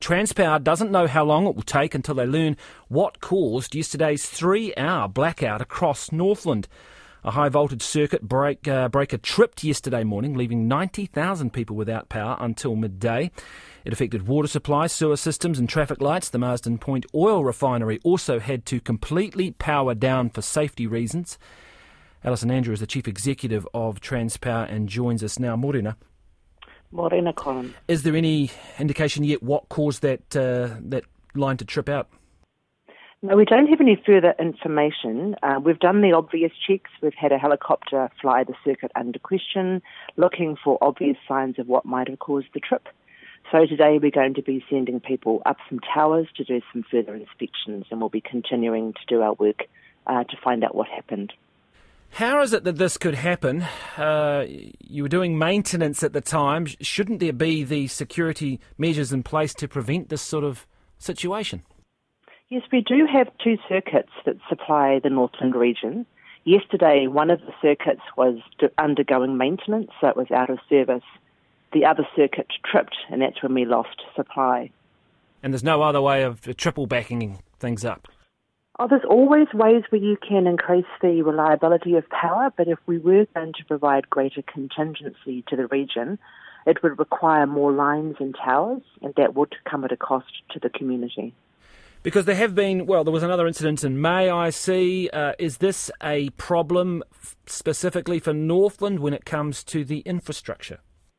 Transpower doesn't know how long it will take until they learn what caused yesterday's 3-hour blackout across Northland. A high-voltage circuit breaker tripped yesterday morning, leaving 90,000 people without power until midday. It affected water supply, sewer systems and traffic lights. The Marsden Point oil refinery also had to completely power down for safety reasons. Alison Andrew is the Chief Executive of Transpower and joins us now. Morena. Morena, Colin. Is there any indication yet what caused that line to trip out? No, we don't have any further information. We've done the obvious checks. We've had a helicopter fly the circuit under question, looking for obvious signs of what might have caused the trip. So today we're going to be sending people up some towers to do some further inspections, and we'll be continuing to do our work to find out what happened. How is it that this could happen? You were doing maintenance at the time. Shouldn't there be the security measures in place to prevent this sort of situation? Yes, we do have two circuits that supply the Northland region. Yesterday, one of the circuits was undergoing maintenance, so it was out of service. The other circuit tripped, and that's when we lost supply. And there's no other way of triple backing things up? Oh, there's always ways where you can increase the reliability of power, but if we were going to provide greater contingency to the region, it would require more lines and towers, and that would come at a cost to the community. Because there was another incident in May, I see. Is this a problem specifically for Northland when it comes to the infrastructure?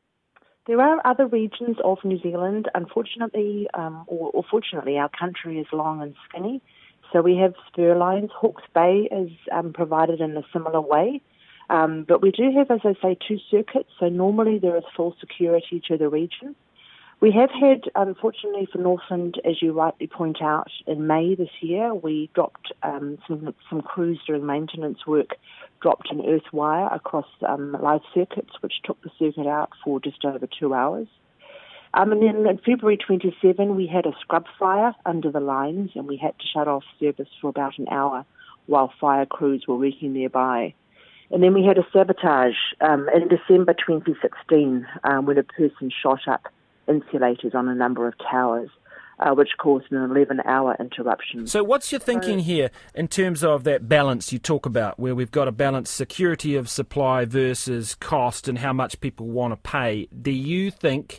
There are other regions of New Zealand. Unfortunately, or fortunately, our country is long and skinny. So we have spur lines. Hawke's Bay is provided in a similar way. But we do have, as I say, two circuits. So normally there is full security to the region. We have had, unfortunately for Northland, as you rightly point out, in May this year, we dropped some crews during maintenance work, dropped an earth wire across live circuits, which took the circuit out for just over 2 hours. And then in February 27, we had a scrub fire under the lines, and we had to shut off service for about an hour while fire crews were working nearby. And then we had a sabotage in December 2016 when a person shot up insulators on a number of towers, which caused an 11-hour interruption. So what's your thinking here in terms of that balance you talk about, where we've got to balance security of supply versus cost and how much people want to pay? Do you think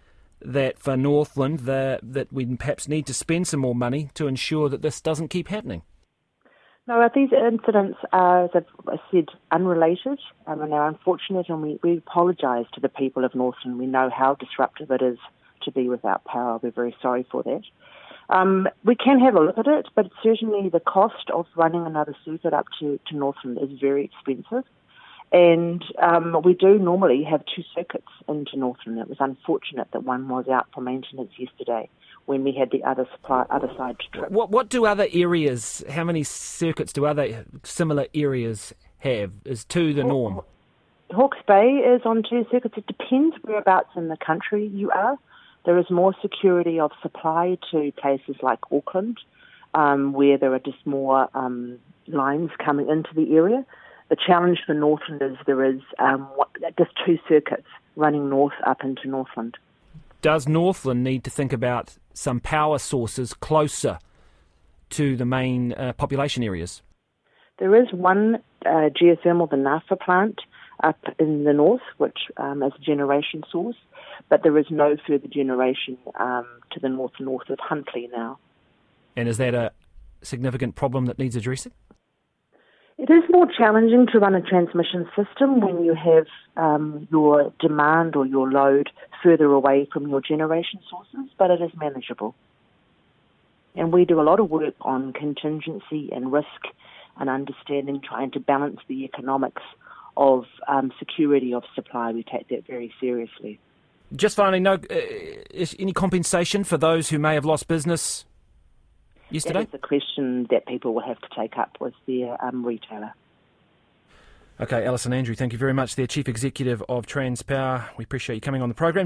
that for Northland that we perhaps need to spend some more money to ensure that this doesn't keep happening? No, these incidents are, as I've said, unrelated and they're unfortunate, and we apologise to the people of Northland. We know how disruptive it is to be without power. We're very sorry for that. We can have a look at it, but certainly the cost of running another circuit up to Northland is very expensive. And we do normally have two circuits into Northland. It was unfortunate that one was out for maintenance yesterday when we had the other side to trip. What do other areas, how many circuits do other similar areas have? Is two the norm? Hawke's Bay is on two circuits. It depends whereabouts in the country you are. There is more security of supply to places like Auckland, where there are just more lines coming into the area. The challenge for Northland is there is just two circuits running north up into Northland. Does Northland need to think about some power sources closer to the main population areas? There is one geothermal, the Nafa plant, up in the north, which is a generation source, but there is no further generation to the north of Huntly now. And is that a significant problem that needs addressing? It is more challenging to run a transmission system when you have your demand or your load further away from your generation sources, but it is manageable. And we do a lot of work on contingency and risk and understanding, trying to balance the economics of security of supply. We take that very seriously. Just finally, is any compensation for those who may have lost business yesterday? That is a question that people will have to take up with their retailer. Okay, Alison Andrew, thank you very much. The Chief Executive of Transpower. We appreciate you coming on the program.